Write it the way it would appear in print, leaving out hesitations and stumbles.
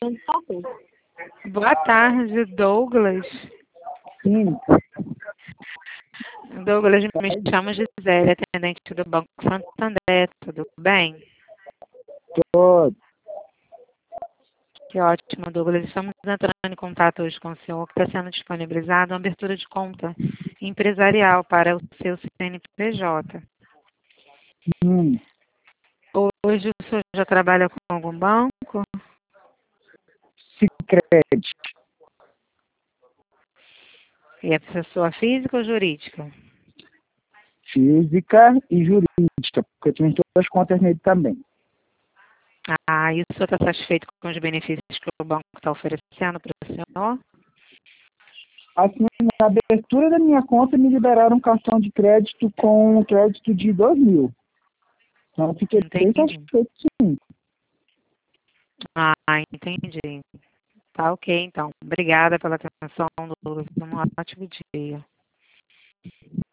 Boa tarde, Douglas. Sim, Douglas, me chamo Gisele, atendente do Banco Santander, tudo bem? tô. Que ótimo, Douglas. Estamos entrando em contato hoje com o senhor, que está sendo disponibilizado uma abertura de conta empresarial para o seu CNPJ. Hum, Hoje o senhor já trabalha com algum banco? Sicredi. E é pessoa física ou jurídica? Física e jurídica, porque eu tenho todas as contas nele também. Ah, e o senhor está satisfeito com os benefícios que o banco está oferecendo para o senhor? Assim, na abertura da minha conta, me liberaram um cartão de crédito com crédito de 2.000. Então, eu fiquei bem Entendi. satisfeito, sim. Ah, entendi. Tá ok, então. Obrigada pela atenção, Douglas. Um ótimo dia.